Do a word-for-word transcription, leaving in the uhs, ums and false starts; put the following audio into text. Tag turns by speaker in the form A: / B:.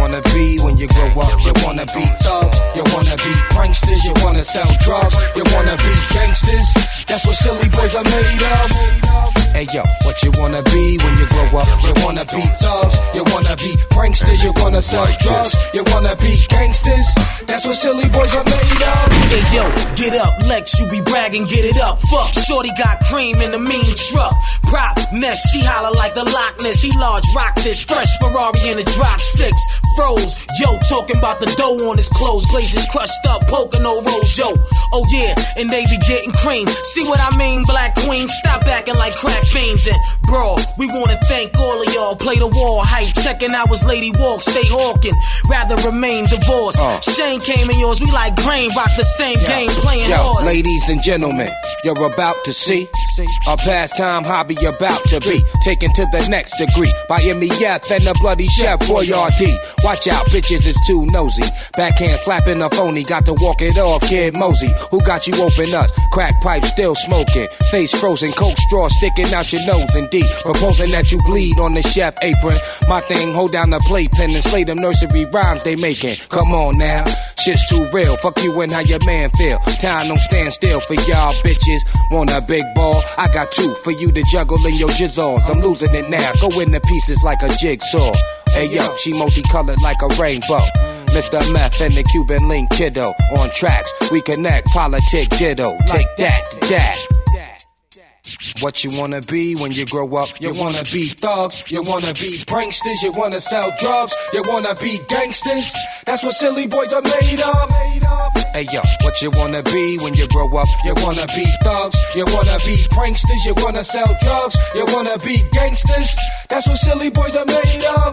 A: wanna be when you grow up? You wanna be thugs, you wanna be pranksters, you wanna sell drugs, you wanna be gangsters. That's what silly boys are made of. Hey yo, what you wanna be when you grow up? You wanna be thugs, you wanna be pranksters, you wanna sell drugs, you wanna be gangsters. That's what silly boys are made of.
B: Hey yo, get up, Lex, you be bragging, get it up. Fuck, shorty got cream in the mean truck. Prop Ness, she holler like the Loch Ness. He large rock this, fresh Ferrari in a drop six. Froze, yo, talking about the dough on his clothes. Glaciers crushed up, poking no rolls, yo. Oh yeah, and they be getting cream. See what I mean, Black Queen? Stop acting like crack fiends. And bro, we wanna thank all of y'all. Play the wall hype, checking out his lady walk, stay hawking. Rather remain divorced. Uh. Shane came in yours, we like grain, rock the same yeah. game, playing
A: yo,
B: horse.
A: Ladies and gentlemen, you're about to see a pastime hobby about to be taken to the next degree by M E F and the bloody chef Boyardee. Watch out, bitches is too nosy. Backhand slapping a phony, got to walk it off, Kid Mosey. Who got you open up? Crack pipe still smoking, face frozen, coke straw sticking out your nose. Indeed, proposing that you bleed on the chef apron. My thing, hold down the playpen and slay them nursery rhymes they making. Come on now, shit's too real. Fuck you and how your man feel. Time don't stand still for y'all bitches. Want a big ball? I got two for you to juggle in your jizzles. I'm losing it now. Go into pieces like a jigsaw. Hey yo, she multicolored like a rainbow. Mister Meth and the Cuban Link kiddo. On tracks, we connect, politic ditto. Take that to that. What you wanna be when you grow up? You wanna be thugs, you wanna be pranksters, you wanna sell drugs, you wanna be gangsters. That's what silly boys are made of. Hey yo, what you wanna be when you grow up? You wanna be thugs, you wanna be pranksters, you wanna sell drugs, you wanna be gangsters. That's what silly boys are made of.